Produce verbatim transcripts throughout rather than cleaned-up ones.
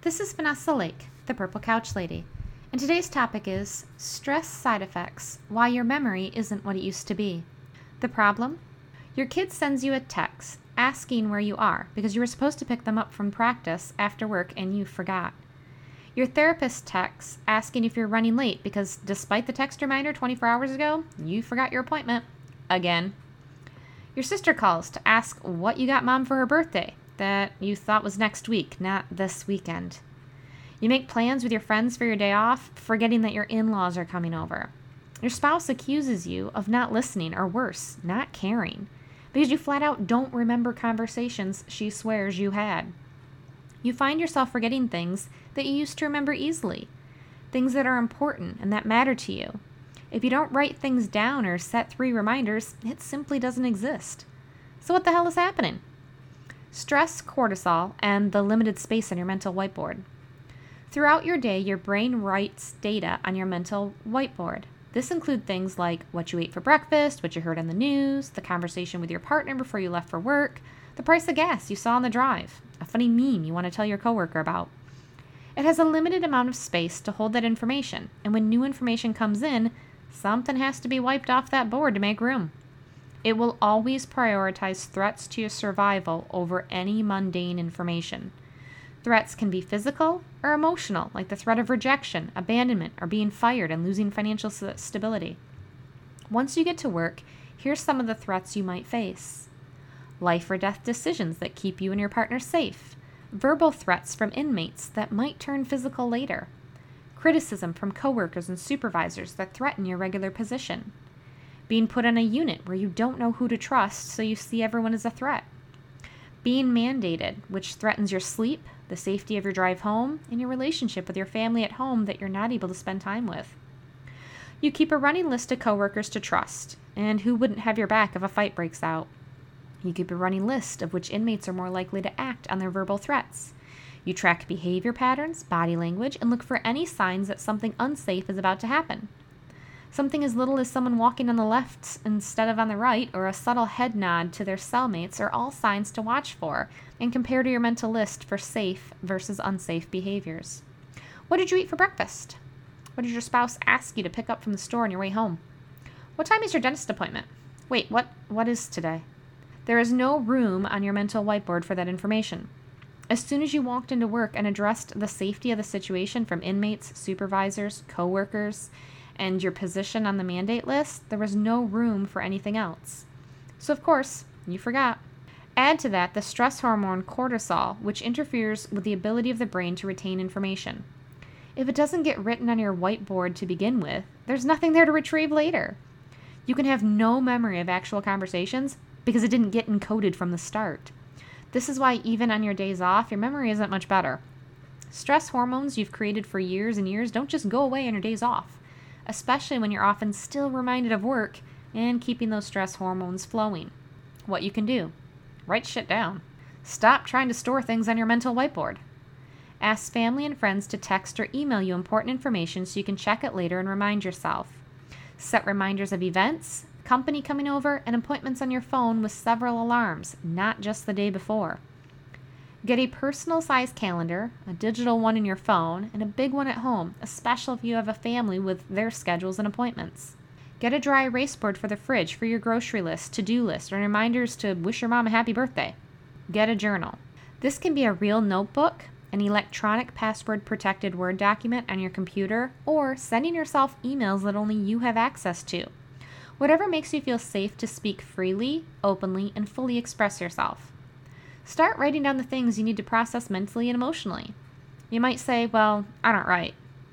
This is Vanessa Lake, the Purple Couch Lady, and today's topic is stress side effects, why your memory isn't what it used to be. The problem? Your kid sends you a text asking where you are because you were supposed to pick them up from practice after work and you forgot. Your therapist texts asking if you're running late because despite the text reminder twenty-four hours ago, you forgot your appointment. Again. Your sister calls to ask what you got mom for her birthday that you thought was next week, not this weekend. You make plans with your friends for your day off, forgetting that your in-laws are coming over. Your spouse accuses you of not listening, or worse, not caring, because you flat out don't remember conversations she swears you had. You find yourself forgetting things that you used to remember easily, things that are important and that matter to you. If you don't write things down or set three reminders, it simply doesn't exist. So what the hell is happening? Stress, cortisol, and the limited space on your mental whiteboard. Throughout your day, your brain writes data on your mental whiteboard. This includes things like what you ate for breakfast, what you heard on the news, the conversation with your partner before you left for work, the price of gas you saw on the drive, a funny meme you want to tell your coworker about. It has a limited amount of space to hold that information, and when new information comes in, something has to be wiped off that board to make room. It will always prioritize threats to your survival over any mundane information. Threats can be physical or emotional, like the threat of rejection, abandonment, or being fired and losing financial stability. Once you get to work, here's some of the threats you might face. Life or death decisions that keep you and your partner safe. Verbal threats from inmates that might turn physical later. Criticism from coworkers and supervisors that threaten your regular position. Being put on a unit where you don't know who to trust, so you see everyone as a threat. Being mandated, which threatens your sleep, the safety of your drive home, and your relationship with your family at home that you're not able to spend time with. You keep a running list of coworkers to trust, and who wouldn't have your back if a fight breaks out. You keep a running list of which inmates are more likely to act on their verbal threats. You track behavior patterns, body language, and look for any signs that something unsafe is about to happen. Something as little as someone walking on the left instead of on the right, or a subtle head nod to their cellmates are all signs to watch for and compare to your mental list for safe versus unsafe behaviors. What did you eat for breakfast? What did your spouse ask you to pick up from the store on your way home? What time is your dentist appointment? Wait, what? What is today? There is no room on your mental whiteboard for that information. As soon as you walked into work and addressed the safety of the situation from inmates, supervisors, coworkers, and your position on the mandate list, there was no room for anything else. So of course, you forgot. Add to that the stress hormone cortisol, which interferes with the ability of the brain to retain information. If it doesn't get written on your whiteboard to begin with, there's nothing there to retrieve later. You can have no memory of actual conversations because it didn't get encoded from the start. This is why even on your days off, your memory isn't much better. Stress hormones you've created for years and years don't just go away on your days off, especially when you're often still reminded of work and keeping those stress hormones flowing. What you can do? Write shit down. Stop trying to store things on your mental whiteboard. Ask family and friends to text or email you important information so you can check it later and remind yourself. Set reminders of events, company coming over, and appointments on your phone with several alarms, not just the day before. Get a personal-sized calendar, a digital one in your phone, and a big one at home, especially if you have a family with their schedules and appointments. Get a dry erase board for the fridge for your grocery list, to-do list, or reminders to wish your mom a happy birthday. Get a journal. This can be a real notebook, an electronic password-protected Word document on your computer, or sending yourself emails that only you have access to. Whatever makes you feel safe to speak freely, openly, and fully express yourself. Start writing down the things you need to process mentally and emotionally. You might say, well, I don't write.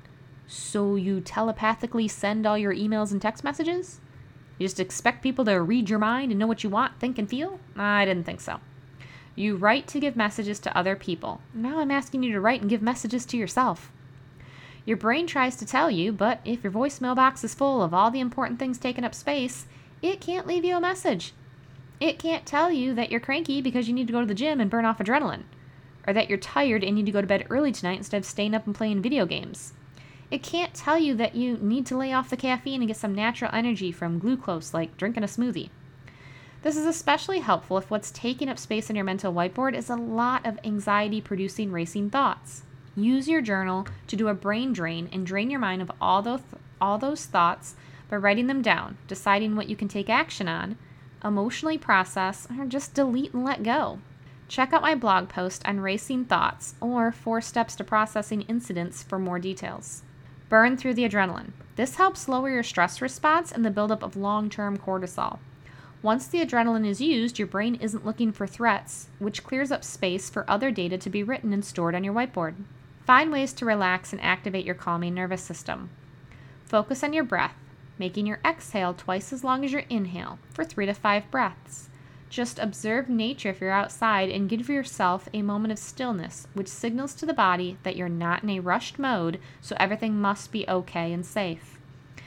So you telepathically send all your emails and text messages? You just expect people to read your mind and know what you want, think, and feel? I didn't think so. You write to give messages to other people. Now I'm asking you to write and give messages to yourself. Your brain tries to tell you, but if your voicemail box is full of all the important things taking up space, it can't leave you a message. It can't tell you that you're cranky because you need to go to the gym and burn off adrenaline, or that you're tired and need to go to bed early tonight instead of staying up and playing video games. It can't tell you that you need to lay off the caffeine and get some natural energy from glucose like drinking a smoothie. This is especially helpful if what's taking up space in your mental whiteboard is a lot of anxiety-producing racing thoughts. Use your journal to do a brain drain and drain your mind of all those, all those thoughts by writing them down, deciding what you can take action on, emotionally process, or just delete and let go. Check out my blog post on racing thoughts or four steps to processing incidents for more details. Burn through the adrenaline. This helps lower your stress response and the buildup of long-term cortisol. Once the adrenaline is used, your brain isn't looking for threats, which clears up space for other data to be written and stored on your whiteboard. Find ways to relax and activate your calming nervous system. Focus on your breath, making your exhale twice as long as your inhale for three to five breaths. Just observe nature if you're outside and give yourself a moment of stillness, which signals to the body that you're not in a rushed mode, so everything must be okay and safe.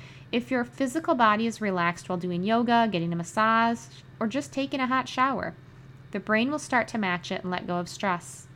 If your physical body is relaxed while doing yoga, getting a massage, or just taking a hot shower, the brain will start to match it and let go of stress.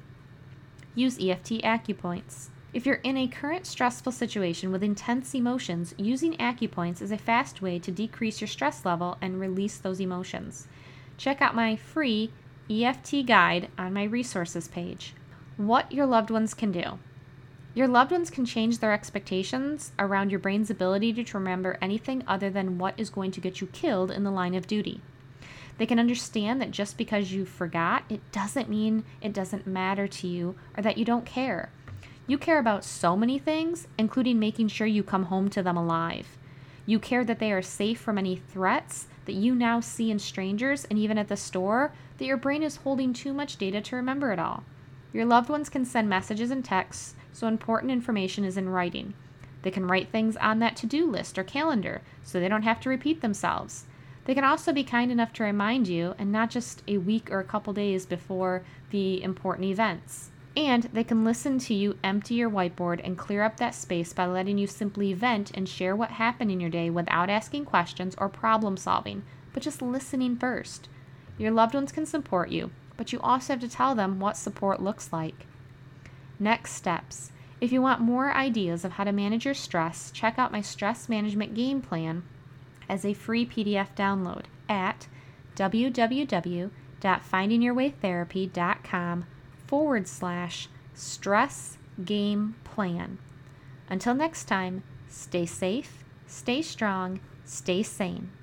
Use E F T acupoints. If you're in a current stressful situation with intense emotions, using acupoints is a fast way to decrease your stress level and release those emotions. Check out my free E F T guide on my resources page. What your loved ones can do. Your loved ones can change their expectations around your brain's ability to remember anything other than what is going to get you killed in the line of duty. They can understand that just because you forgot, it doesn't mean it doesn't matter to you or that you don't care. You care about so many things, including making sure you come home to them alive. You care that they are safe from any threats that you now see in strangers and even at the store, that your brain is holding too much data to remember it all. Your loved ones can send messages and texts, so important information is in writing. They can write things on that to-do list or calendar, so they don't have to repeat themselves. They can also be kind enough to remind you, and not just a week or a couple days before the important events. And they can listen to you empty your whiteboard and clear up that space by letting you simply vent and share what happened in your day without asking questions or problem solving, but just listening first. Your loved ones can support you, but you also have to tell them what support looks like. Next steps. If you want more ideas of how to manage your stress, check out my stress management game plan as a free P D F download at www.findingyourwaytherapy.com forward slash stress game plan. Until next time, stay safe, stay strong, stay sane.